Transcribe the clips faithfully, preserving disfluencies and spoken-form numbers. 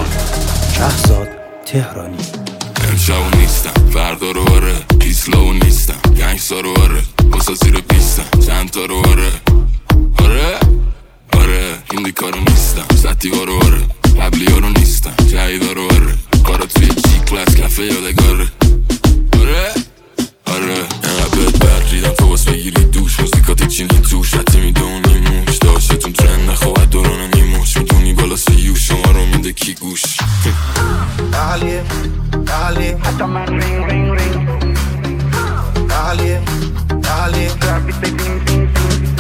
شهرزاد تهرانی. امشب نیستم فردا رو آره، پیسلاو نیستم گنگسا رو آره، بسا زیر پیستم چند تا رو آره آره آره هندی کارو نیستم ستیوا رو آره، قبلی ها رو نیستم جهیدا رو آره، کارا توی جی کلاس کفه یادگاره آره آره اینقدر بهت بردیدم تو باز بگیری دوش موزیکات چینی توش حتی میدونی موش داشتتون ترند نخواهد دوران نیموش میدونی بالا سیو شما رو میده کی گوش دالیم دالیم حتی من رینگ رینگ رینگ دالیم دالیم گرافیت بین بین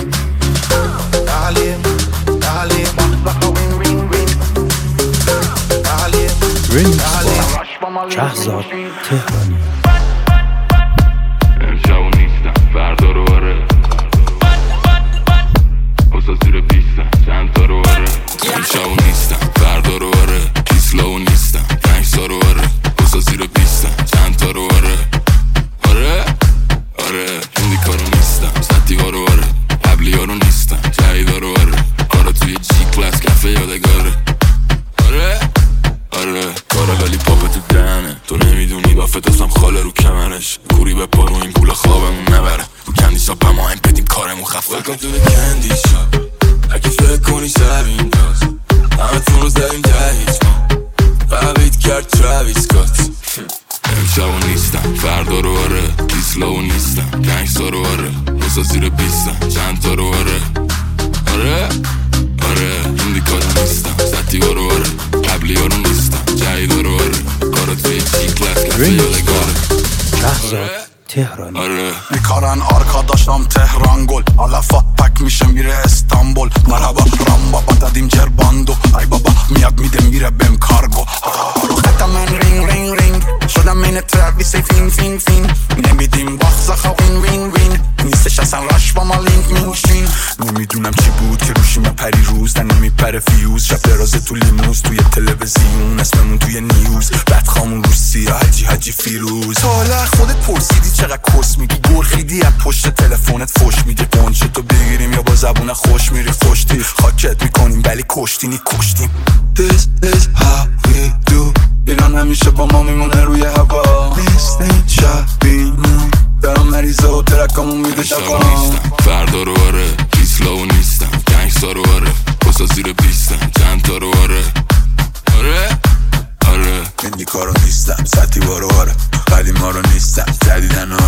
دالیم دالیم مخزخ وین وین وین دالیم رینگ شهرزاد تهرانی. امشب نیستم فردا رو آره، بسا زیر پیستم چند تا رو آره. امشب نیستم فردا رو آره، پیسلاو نیستم گنگسا رو آره، بسا زیر پیستم چند تا رو آره آره آره هندی کارو نیستم ستیوا رو آره، قبلی ها رو نیستم جهیدا رو آره، کارا توی جی کلاس کفه یادگاره آره آره کارا لالی پاپ تو دهنه، تو نمیدونی بافت اصلا خاله رو کمرش، کوری به پا رو این پول خوابمون نبره، رو کندی شاپ هم آهنگ بدیم کارمون خفه. Welcome to the candy shop اگه فکر کنی شب اینجاست همه تون رو زدیم ده هیچ ما قبیت کرد تراویس کات. امشب نیستم فردا رو آره، پیسلاو نیستم گنگسا رو آره، بسا زیر پیستم چند تا رو آره آره آره هندی کارو نیستم ستیوا رو آره، قبلی ها رو نیستم جهیدا رو آره، کارا توی جی کلاس کفه یادگاره شهرزاد تهرانی. آره میکارن آرکا داشتم تهران گل علفا پک میشه میره استانبول مرحبا رام بابا دادیم جرباندو ای بابا میاد میده میره بهم کارگو رو خطا من رینگ رینگ رینگ شدم این ترویس فین فین فین نمیدیم باخزخا وین وین وین نیستش اصلا راش با ما لینک میشین نمیدونم چی بود که روشیم پری روز دن نمیپره فیوز شب درازه تو لیموز توی تلویزیون اسممون توی نیوز بدخامون رو سیاه حجی حجی فیروز حالا خودت پرسیدی چقدر کس میگی گرخیدی از پشت تلفنت فوش میگی قنچه تو بگیریم یا با زبون خوش میری خوشتی خاکت میکنیم ولی کشتینی کشتیم. This is how we do ایران همیشه با ما میمونه روی هوا نیستیم شبیمون دارم مریضه و ترکامون میده شبا نیستم فردا رو آره، پیسلاو نیستم گنگسا رو آره، بسا زیر پیستم چند تا رو آره آره آره هندی کارو نیستم ستیوا رو آره، قدیم ها رو نیستم جدیدن